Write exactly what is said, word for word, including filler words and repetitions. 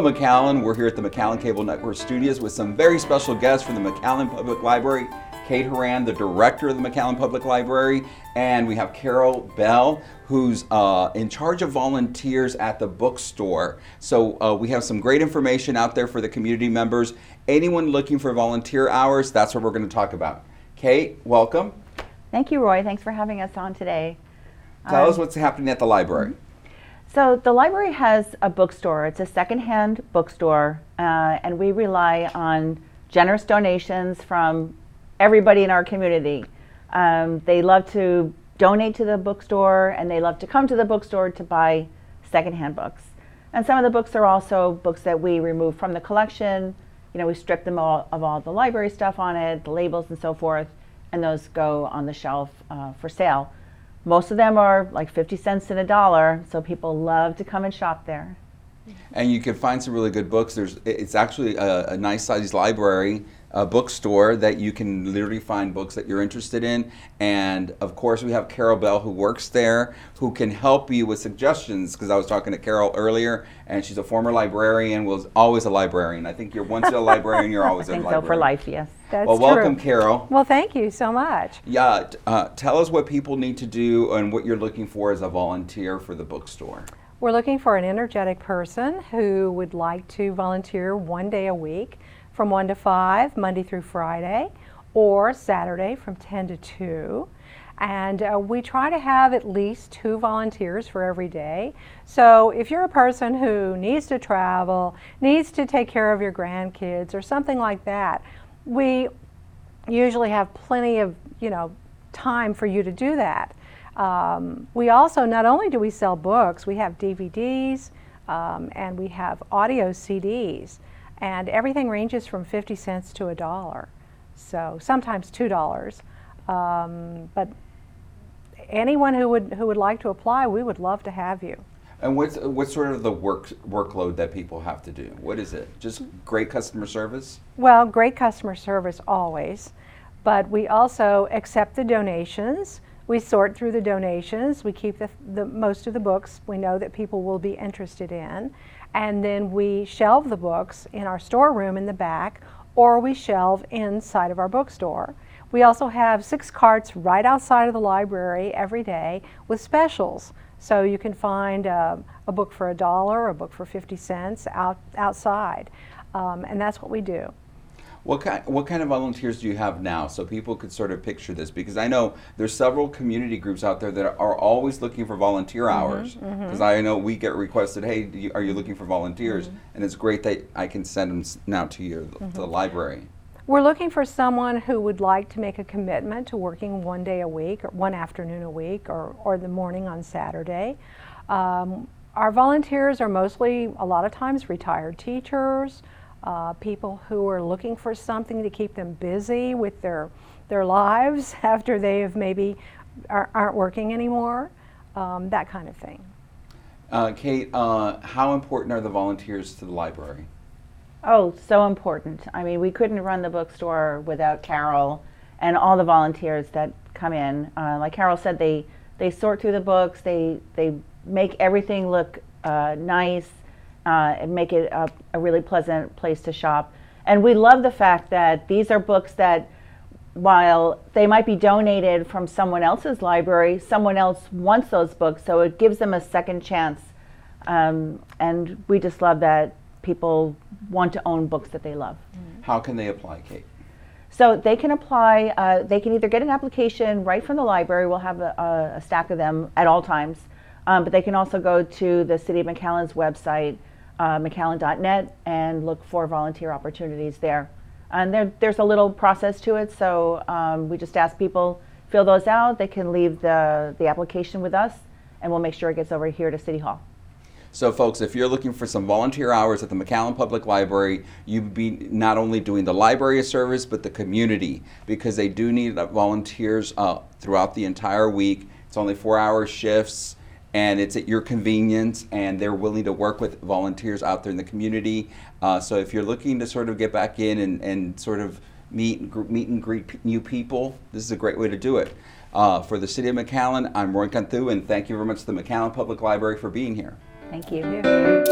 McAllen. We're here at the McAllen Cable Network Studios with some very special guests from the McAllen Public Library. Kate Horan, the director of the McAllen Public Library, and we have Carol Bell, who's uh, in charge of volunteers at the bookstore. So uh, we have some great information out there for the community members. Anyone looking for volunteer hours, that's what we're going to talk about. Kate, welcome. Thank you, Roy. Thanks for having us on today. Tell um, us what's happening at the library. So the library has a bookstore. It's a secondhand bookstore, uh, and we rely on generous donations from everybody in our community. Um, they love to donate to the bookstore, and they love to come to the bookstore to buy secondhand books. And some of the books are also books that we remove from the collection. You know, we strip them all of all the library stuff on it, the labels and so forth, and those go on the shelf uh, for sale. Most of them are like fifty cents and a dollar, so people love to come and shop there. And you can find some really good books. There's, it's actually a, a nice sized library, a bookstore that you can literally find books that you're interested in. And of course we have Carol Bell, who works there, who can help you with suggestions, because I was talking to Carol earlier, and she's a former librarian, was always a librarian. I think you're once a librarian, you're always a I think librarian. so for life, yes. That's well, true. welcome, Carol. Well, thank you so much. Yeah, uh, tell us what people need to do and what you're looking for as a volunteer for the bookstore. We're looking for an energetic person who would like to volunteer one day a week from one to five, Monday through Friday, or Saturday from ten to two. And uh, we try to have at least two volunteers for every day. So if you're a person who needs to travel, needs to take care of your grandkids or something like that, we usually have plenty of, you know, time for you to do that. Um, we also, not only do we sell books, we have D V Ds um, and we have audio C Ds, and everything ranges from fifty cents to a dollar, so sometimes two dollars. Um, but anyone who would who would like to apply, we would love to have you. And what's what's sort of the work workload that people have to do? What is it? Just great customer service? Well, great customer service always, but we also accept the donations. We sort through the donations. We keep the, the most of the books we know that people will be interested in, and then we shelve the books in our storeroom in the back, or we shelve inside of our bookstore. We also have six carts right outside of the library every day with specials. So you can find a, a book for a dollar, a book for fifty cents out, outside, um, and that's what we do. What kind, what kind of volunteers do you have now, so people could sort of picture this? Because I know there's several community groups out there that are always looking for volunteer hours. Because mm-hmm, mm-hmm. I know we get requested, hey, do you, are you looking for volunteers? Mm-hmm. And it's great that I can send them now to your mm-hmm. to the library. We're looking for someone who would like to make a commitment to working one day a week, or one afternoon a week, or, or the morning on Saturday. Um, our volunteers are mostly, a lot of times, retired teachers, uh, people who are looking for something to keep them busy with their, their lives after they have maybe are, aren't working anymore, um, that kind of thing. Uh, Kate, uh, how important are the volunteers to the library? Oh, so important. I mean, we couldn't run the bookstore without Carol and all the volunteers that come in. Uh, like Carol said, they they sort through the books, they they make everything look uh, nice, uh, and make it a, a really pleasant place to shop. And we love the fact that these are books that, while they might be donated from someone else's library, someone else wants those books, so it gives them a second chance. Um, and we just love that people want to own books that they love. How can they apply, Kate? So they can apply, uh, they can either get an application right from the library, we'll have a, a stack of them at all times, um, but they can also go to the City of McAllen's website, uh, McAllen dot net, and look for volunteer opportunities there. And there, there's a little process to it, so um, we just ask people, fill those out, they can leave the, the application with us, and we'll make sure it gets over here to City Hall. So folks, if you're looking for some volunteer hours at the McAllen Public Library, you'd be not only doing the library a service, but the community, because they do need volunteers uh, throughout the entire week. It's only four hour shifts, and it's at your convenience, and they're willing to work with volunteers out there in the community. Uh, so if you're looking to sort of get back in and, and sort of meet, meet and greet new people, this is a great way to do it. Uh, for the City of McAllen, I'm Roy Cantu, and thank you very much to the McAllen Public Library for being here. Thank you.